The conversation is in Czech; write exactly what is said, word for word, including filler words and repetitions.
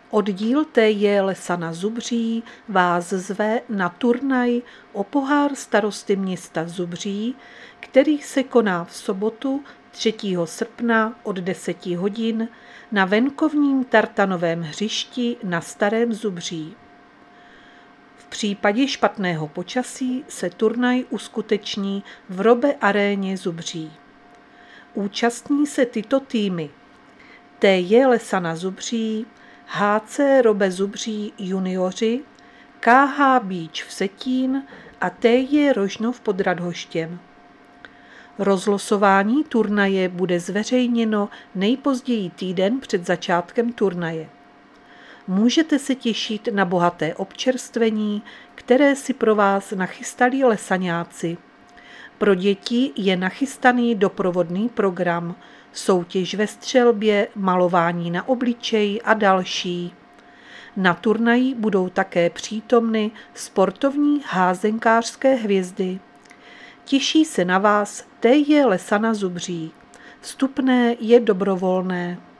Oddíl T J Lesana Zubří vás zve na turnaj o pohár starosty města Zubří, který se koná v sobotu třetího srpna od deseti hodin na venkovním tartanovém hřišti na Starém Zubří. V případě špatného počasí se turnaj uskuteční v Robe aréně Zubří. Účastní se tyto týmy: T J Lesana Zubří, H C Robe Zubří junioři, K H Beach Vsetín a T J Rožnov pod Radhoštěm. Rozlosování turnaje bude zveřejněno nejpozději týden před začátkem turnaje. Můžete se těšit na bohaté občerstvení, které si pro vás nachystali lesaňáci. Pro děti je nachystaný doprovodný program, soutěž ve střelbě, malování na obličeji a další. Na turnaji budou také přítomny sportovní házenkářské hvězdy. Těší se na vás T J Lesana Zubří. Vstupné je dobrovolné.